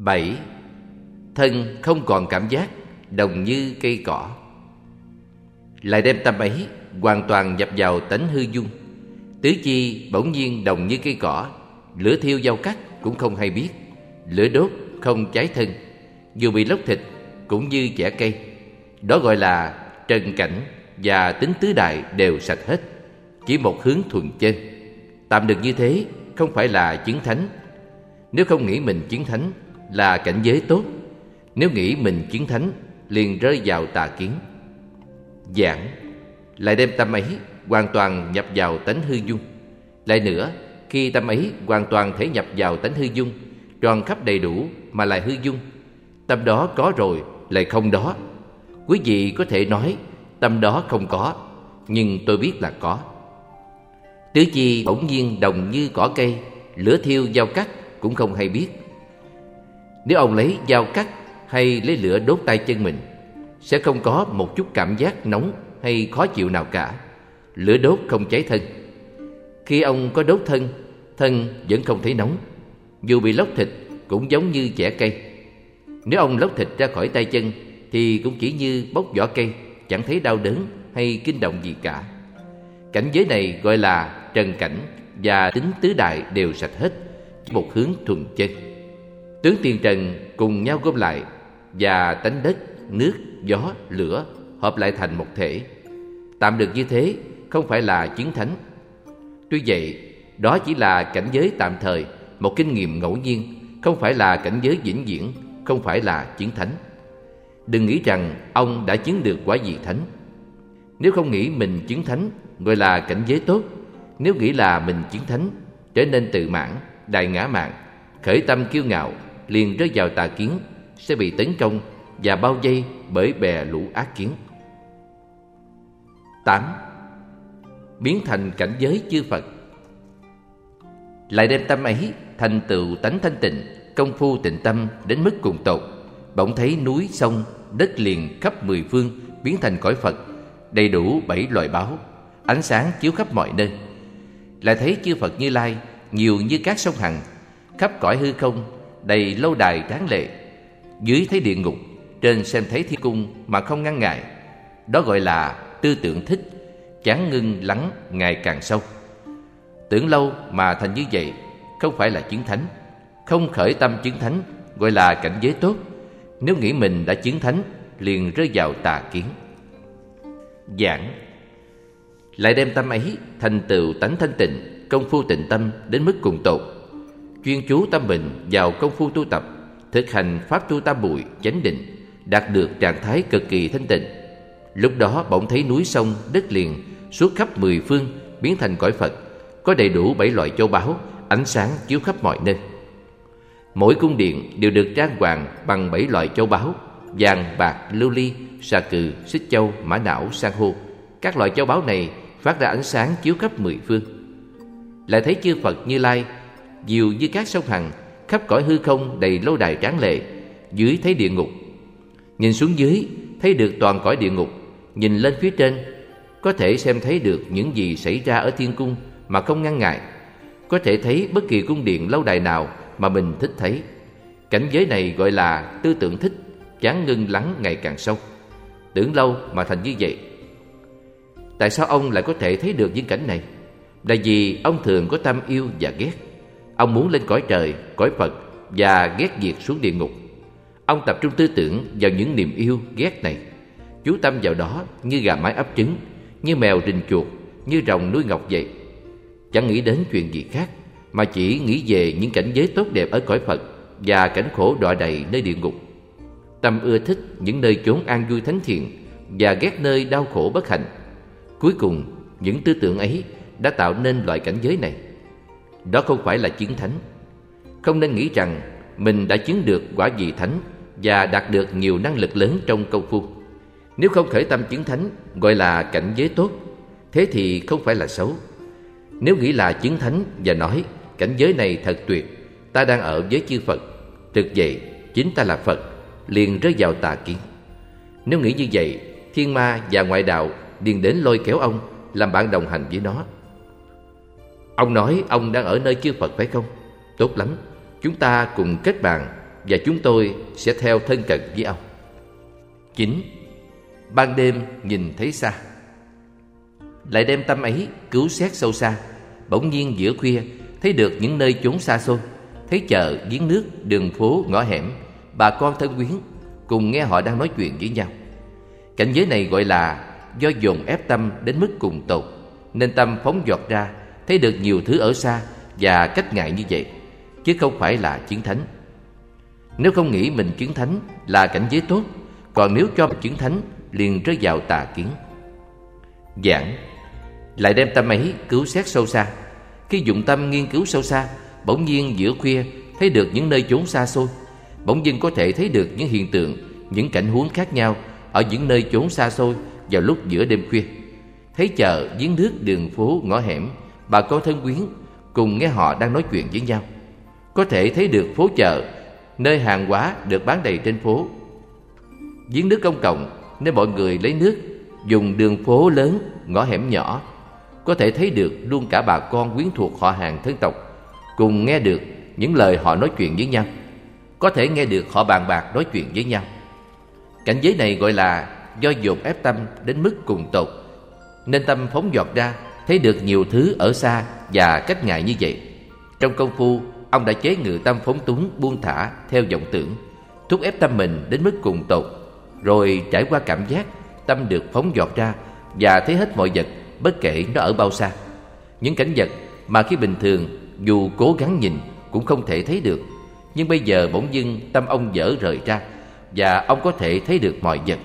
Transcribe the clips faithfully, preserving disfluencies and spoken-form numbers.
Bảy. Thân không còn cảm giác, đồng như cây cỏ. Lại đem tâm ấy hoàn toàn nhập vào tánh hư dung. Tứ chi bỗng nhiên đồng như cây cỏ, lửa thiêu dao cắt cũng không hay biết, lửa đốt không cháy thân, dù bị lóc thịt cũng như chẻ cây. Đó gọi là trần cảnh và tính tứ đại đều sạch hết, chỉ một hướng thuần chân. Tạm được như thế không phải là chứng thánh. Nếu không nghĩ mình chứng thánh là cảnh giới tốt, nếu nghĩ mình chứng thánh liền rơi vào tà kiến. Giảng. Lại đem tâm ấy hoàn toàn nhập vào tánh hư dung. Lại nữa, khi tâm ấy hoàn toàn thể nhập vào tánh hư dung, tròn khắp đầy đủ mà lại hư dung, tâm đó có rồi lại không đó. Quý vị có thể nói tâm đó không có, nhưng tôi biết là có. Tứ chi bỗng nhiên đồng như cỏ cây, lửa thiêu dao cắt cũng không hay biết. Nếu ông lấy dao cắt hay lấy lửa đốt tay chân mình, sẽ không có một chút cảm giác nóng hay khó chịu nào cả. Lửa đốt không cháy thân. Khi ông có đốt thân, thân vẫn không thấy nóng, dù bị lóc thịt cũng giống như chẻ cây. Nếu ông lóc thịt ra khỏi tay chân thì cũng chỉ như bóc vỏ cây, chẳng thấy đau đớn hay kinh động gì cả. Cảnh giới này gọi là trần cảnh và tính tứ đại đều sạch hết, một hướng thuần chân. Tướng tiền trần cùng nhau gom lại, và tánh đất, nước, gió, lửa hợp lại thành một thể. Tạm được như thế không phải là chứng thánh. Tuy vậy, đó chỉ là cảnh giới tạm thời, một kinh nghiệm ngẫu nhiên, không phải là cảnh giới vĩnh viễn, không phải là chứng thánh. Đừng nghĩ rằng ông đã chứng được quả vị thánh. Nếu không nghĩ mình chứng thánh gọi là cảnh giới tốt. Nếu nghĩ là mình chứng thánh, trở nên tự mãn, đại ngã mạn, khởi tâm kiêu ngạo, liền rơi vào tà kiến, sẽ bị tấn công và bao vây bởi bè lũ ác kiến. Tám. Biến thành cảnh giới chư Phật. Lại đem tâm ấy thành tựu tánh thanh tịnh, công phu tịnh tâm đến mức cùng tột, bỗng thấy núi sông đất liền khắp mười phương biến thành cõi Phật, đầy đủ bảy loại báo, ánh sáng chiếu khắp mọi nơi. Lại thấy chư Phật Như Lai nhiều như các sông Hằng, khắp cõi hư không đầy lâu đài tráng lệ. Dưới thấy địa ngục, trên xem thấy thiên cung mà không ngăn ngại. Đó gọi là tư tưởng thích, chán ngưng lắng ngày càng sâu. Tưởng lâu mà thành như vậy không phải là chứng thánh. Không khởi tâm chứng thánh gọi là cảnh giới tốt. Nếu nghĩ mình đã chứng thánh liền rơi vào tà kiến. Giảng. Lại đem tâm ấy thành tựu tánh thanh tịnh, công phu tịnh tâm đến mức cùng tột, chuyên chú tâm mình vào công phu tu tập, thực hành pháp tu tam muội chánh định, đạt được trạng thái cực kỳ thanh tịnh. Lúc đó bỗng thấy núi sông đất liền suốt khắp mười phương biến thành cõi Phật, có đầy đủ bảy loại châu báu, ánh sáng chiếu khắp mọi nơi. Mỗi cung điện đều được trang hoàng bằng bảy loại châu báu: vàng, bạc, lưu ly, xà cừ, xích châu, mã não, san hô. Các loại châu báu này phát ra ánh sáng chiếu khắp mười phương. Lại thấy chư Phật Như Lai nhiều như các sông Hằng, khắp cõi hư không đầy lâu đài tráng lệ. Dưới thấy địa ngục, nhìn xuống dưới thấy được toàn cõi địa ngục. Nhìn lên phía trên có thể xem thấy được những gì xảy ra ở thiên cung mà không ngăn ngại. Có thể thấy bất kỳ cung điện lâu đài nào mà mình thích thấy. Cảnh giới này gọi là tư tưởng thích, chán ngưng lắng ngày càng sâu. Tưởng lâu mà thành như vậy. Tại sao ông lại có thể thấy được những cảnh này? Là vì ông thường có tâm yêu và ghét. Ông muốn lên cõi trời, cõi Phật và ghét việc xuống địa ngục. Ông tập trung tư tưởng vào những niềm yêu ghét này, chú tâm vào đó như gà mái ấp trứng, như mèo rình chuột, như rồng nuôi ngọc vậy. Chẳng nghĩ đến chuyện gì khác, mà chỉ nghĩ về những cảnh giới tốt đẹp ở cõi Phật và cảnh khổ đọa đầy nơi địa ngục. Tâm ưa thích những nơi chốn an vui thánh thiện và ghét nơi đau khổ bất hạnh. Cuối cùng, những tư tưởng ấy đã tạo nên loại cảnh giới này. Đó không phải là chứng thánh. Không nên nghĩ rằng mình đã chứng được quả vị thánh và đạt được nhiều năng lực lớn trong công phu. Nếu không khởi tâm chứng thánh gọi là cảnh giới tốt, thế thì không phải là xấu. Nếu nghĩ là chứng thánh và nói cảnh giới này thật tuyệt, ta đang ở với chư Phật, thực vậy chính ta là Phật, liền rơi vào tà kiến. Nếu nghĩ như vậy, thiên ma và ngoại đạo liền đến lôi kéo ông làm bạn đồng hành với nó. Ông nói ông đang ở nơi chư Phật phải không? Tốt lắm, chúng ta cùng kết bạn, và chúng tôi sẽ theo thân cận với ông. Chín. Ban đêm nhìn thấy xa. Lại đem tâm ấy cứu xét sâu xa, bỗng nhiên giữa khuya thấy được những nơi chốn xa xôi, thấy chợ, giếng nước, đường phố, ngõ hẻm, bà con thân quyến, cùng nghe họ đang nói chuyện với nhau. Cảnh giới này gọi là do dồn ép tâm đến mức cùng tột, nên tâm phóng dọt ra, thấy được nhiều thứ ở xa và cách ngại như vậy, chứ không phải là chứng thánh. Nếu không nghĩ mình chứng thánh là cảnh giới tốt, còn nếu cho mình chứng thánh liền rơi vào tà kiến. Giảng. Lại đem tâm ấy cứu xét sâu xa. Khi dụng tâm nghiên cứu sâu xa, bỗng nhiên giữa khuya thấy được những nơi chốn xa xôi, bỗng dưng có thể thấy được những hiện tượng, những cảnh huống khác nhau ở những nơi chốn xa xôi vào lúc giữa đêm khuya. Thấy chợ, giếng nước, đường phố, ngõ hẻm, bà con thân quyến, cùng nghe họ đang nói chuyện với nhau. Có thể thấy được phố chợ, nơi hàng hóa được bán đầy trên phố, giếng nước công cộng, nơi mọi người lấy nước, dùng đường phố lớn, ngõ hẻm nhỏ. Có thể thấy được luôn cả bà con quyến thuộc họ hàng thân tộc, cùng nghe được những lời họ nói chuyện với nhau. Có thể nghe được họ bàn bạc nói chuyện với nhau. Cảnh giới này gọi là do dồn ép tâm đến mức cùng tột, nên tâm phóng dọt ra, thấy được nhiều thứ ở xa và cách ngại như vậy. Trong công phu, ông đã chế ngự tâm phóng túng buông thả theo vọng tưởng, thúc ép tâm mình đến mức cùng tột, rồi trải qua cảm giác, tâm được phóng dọt ra và thấy hết mọi vật, bất kể nó ở bao xa. Những cảnh vật mà khi bình thường dù cố gắng nhìn cũng không thể thấy được, nhưng bây giờ bỗng dưng tâm ông dở rời ra và ông có thể thấy được mọi vật.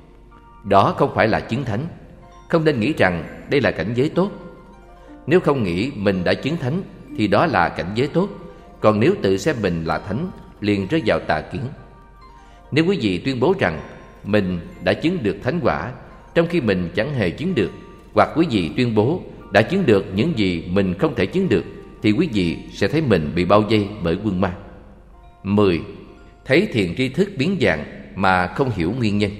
Đó không phải là chứng thánh. Không nên nghĩ rằng đây là cảnh giới tốt. Nếu không nghĩ mình đã chứng thánh thì đó là cảnh giới tốt, còn nếu tự xem mình là thánh liền rơi vào tà kiến. Nếu quý vị tuyên bố rằng mình đã chứng được thánh quả trong khi mình chẳng hề chứng được, hoặc quý vị tuyên bố đã chứng được những gì mình không thể chứng được, thì quý vị sẽ thấy mình bị bao vây bởi quân ma. Mười. Thấy thiền tri thức biến dạng mà không hiểu nguyên nhân.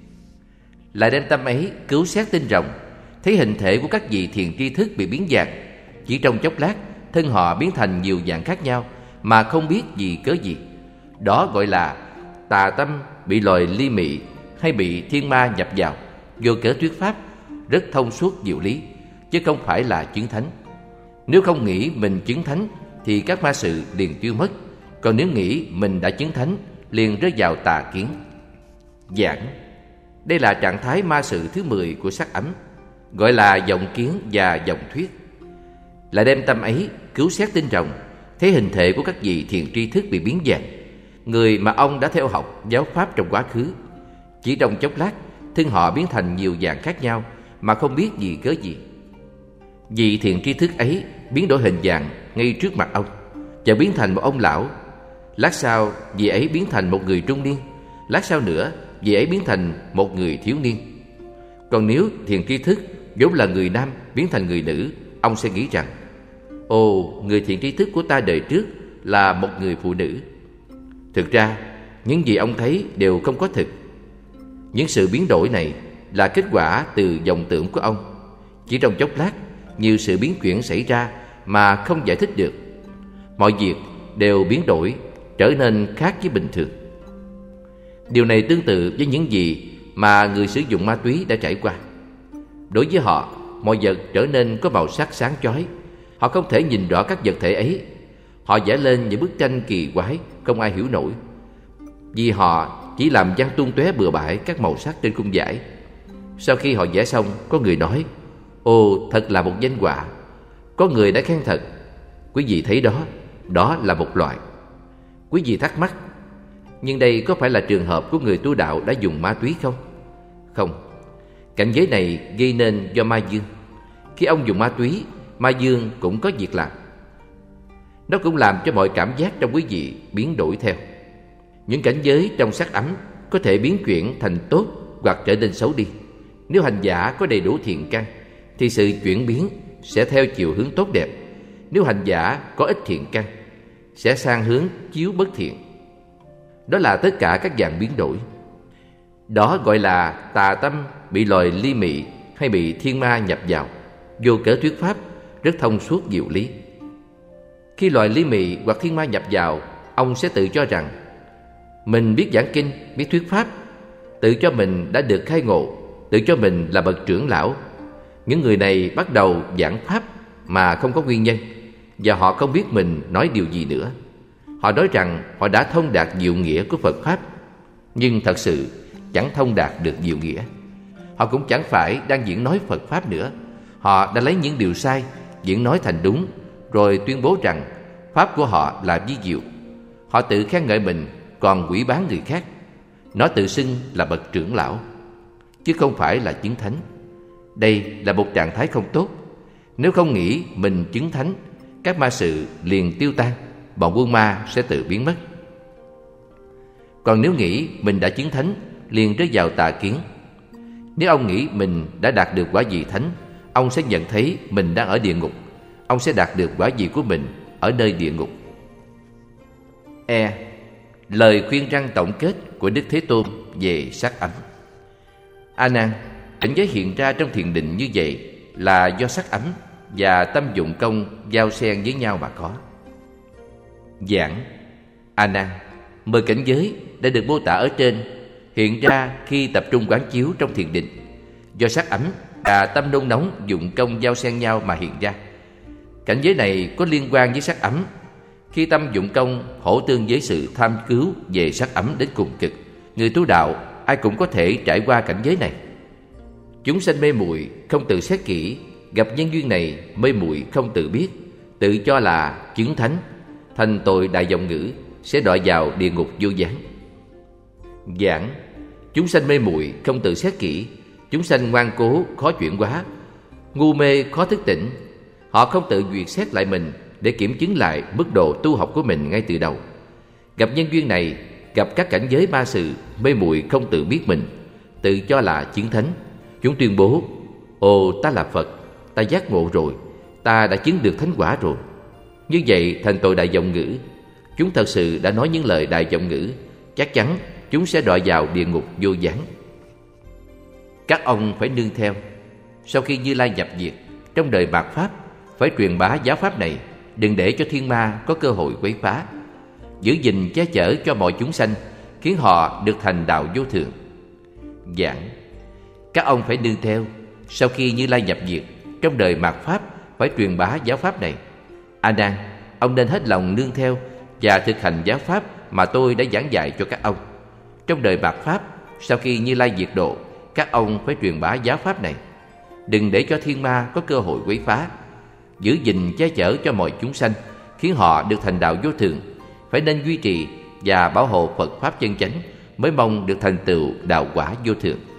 Lại đem tâm ấy cứu xét tinh rộng, thấy hình thể của các vị thiền tri thức bị biến dạng. Chỉ trong chốc lát, thân họ biến thành nhiều dạng khác nhau mà không biết vì cớ gì. Đó gọi là tà tâm bị loài ly mị hay bị thiên ma nhập vào, vô cớ thuyết pháp, rất thông suốt diệu lý, chứ không phải là chứng thánh. Nếu không nghĩ mình chứng thánh thì các ma sự liền tiêu mất, còn nếu nghĩ mình đã chứng thánh liền rơi vào tà kiến. Giảng. Đây là trạng thái ma sự thứ mười của sắc ấm, gọi là vọng kiến và vọng thuyết. Lại đem tâm ấy cứu xét tinh rộng, thấy hình thể của các vị thiền tri thức bị biến dạng, người mà ông đã theo học giáo pháp trong quá khứ. Chỉ trong chốc lát, thân họ biến thành nhiều dạng khác nhau mà không biết vì cớ gì. Vị thiền tri thức ấy biến đổi hình dạng ngay trước mặt ông và biến thành một ông lão. Lát sau, vị ấy biến thành một người trung niên. Lát sau nữa, vị ấy biến thành một người thiếu niên. Còn nếu thiền tri thức vốn là người nam biến thành người nữ, ông sẽ nghĩ rằng: ồ, người thiền tri thức của ta đời trước là một người phụ nữ. Thực ra, những gì ông thấy đều không có thực. Những sự biến đổi này là kết quả từ vọng tưởng của ông. Chỉ trong chốc lát, nhiều sự biến chuyển xảy ra mà không giải thích được. Mọi việc đều biến đổi, trở nên khác với bình thường. Điều này tương tự với những gì mà người sử dụng ma túy đã trải qua. Đối với họ, mọi vật trở nên có màu sắc sáng chói. Họ không thể nhìn rõ các vật thể ấy. Họ vẽ lên những bức tranh kỳ quái không ai hiểu nổi, vì họ chỉ làm văng tung tóe bừa bãi các màu sắc trên khung vải. Sau khi họ vẽ xong, có người nói: ồ, thật là một danh họa. Có người đã khen thật. Quý vị thấy đó, đó là một loại. Quý vị thắc mắc: nhưng đây có phải là trường hợp của người tu đạo đã dùng ma túy không? Không. Cảnh giới này gây nên do ma dương. Khi ông dùng ma túy, ma dương cũng có việc làm. Nó cũng làm cho mọi cảm giác trong quý vị biến đổi theo. Những cảnh giới trong sắc ấm có thể biến chuyển thành tốt hoặc trở nên xấu đi. Nếu hành giả có đầy đủ thiện căn thì sự chuyển biến sẽ theo chiều hướng tốt đẹp. Nếu hành giả có ít thiện căn sẽ sang hướng chiếu bất thiện. Đó là tất cả các dạng biến đổi. Đó gọi là tà tâm bị loài ly mị hay bị thiên ma nhập vào, vô cớ thuyết pháp, rất thông suốt diệu lý. Khi loài ly mị hoặc thiên ma nhập vào, ông sẽ tự cho rằng Mình biết giảng kinh, biết thuyết pháp, tự cho mình đã được khai ngộ, tự cho mình là bậc trưởng lão. Những người này bắt đầu giảng pháp mà không có nguyên nhân, và họ không biết mình nói điều gì nữa. Họ nói rằng họ đã thông đạt diệu nghĩa của Phật pháp, nhưng thật sự chẳng thông đạt được diệu nghĩa. Họ cũng chẳng phải đang diễn nói Phật pháp nữa. Họ đã lấy những điều sai diễn nói thành đúng, rồi tuyên bố rằng pháp của họ là vi diệu. Họ tự khen ngợi mình, còn quỷ báng người khác. Nó tự xưng là bậc trưởng lão, chứ không phải là chứng thánh. Đây là một trạng thái không tốt. Nếu không nghĩ mình chứng thánh, các ma sự liền tiêu tan, bọn quân ma sẽ tự biến mất. Còn nếu nghĩ mình đã chứng thánh, liền rơi vào tà kiến. Nếu ông nghĩ mình đã đạt được quả vị thánh, ông sẽ nhận thấy mình đang ở địa ngục. Ông sẽ đạt được quả vị của mình ở nơi địa ngục. E. Lời khuyên răn tổng kết của Đức Thế Tôn về sắc ấm. A Nan, cảnh giới hiện ra trong thiền định như vậy là do sắc ấm và tâm dụng công giao xen với nhau mà có. Giảng. A Nan, mười cảnh giới đã được mô tả ở trên hiện ra khi tập trung quán chiếu trong thiền định, do sắc ấm và tâm nôn nóng dụng công giao xen nhau mà hiện ra. Cảnh giới này có liên quan với sắc ấm. Khi tâm dụng công hỗ tương với sự tham cứu về sắc ấm đến cùng cực, người tu đạo ai cũng có thể trải qua cảnh giới này. Chúng sanh mê muội không tự xét kỹ, gặp nhân duyên này mê muội không tự biết, tự cho là chứng thánh, thành tội đại vọng ngữ, sẽ đọa vào địa ngục vô gián. Giảng. Chúng sanh mê muội không tự xét kỹ, chúng sanh ngoan cố khó chuyển hóa, ngu mê khó thức tỉnh. Họ không tự duyệt xét lại mình để kiểm chứng lại mức độ tu học của mình ngay từ đầu. Gặp nhân duyên này, gặp các cảnh giới ma sự, mê muội không tự biết mình, tự cho là chứng thánh. Chúng tuyên bố: ồ, ta là Phật, ta giác ngộ rồi, ta đã chứng được thánh quả rồi. Như vậy thành tội đại vọng ngữ. Chúng thật sự đã nói những lời đại vọng ngữ, chắc chắn chúng sẽ đọa vào địa ngục vô gián. Các ông phải nương theo. Sau khi Như Lai nhập diệt, trong đời mạt pháp phải truyền bá giáo pháp này, đừng để cho thiên ma có cơ hội quấy phá. Giữ gìn che chở cho mọi chúng sanh, khiến họ được thành đạo vô thượng. Giảng. Các ông phải nương theo. Sau khi Như Lai nhập diệt, trong đời mạt pháp phải truyền bá giáo pháp này. A Nan, ông nên hết lòng nương theo và thực hành giáo pháp mà tôi đã giảng dạy cho các ông. Trong đời mạt pháp, sau khi Như Lai diệt độ, các ông phải truyền bá giáo pháp này, đừng để cho thiên ma có cơ hội quấy phá. Giữ gìn che chở cho mọi chúng sanh, khiến họ được thành đạo vô thượng. Phải nên duy trì và bảo hộ Phật pháp chân chánh, mới mong được thành tựu đạo quả vô thượng.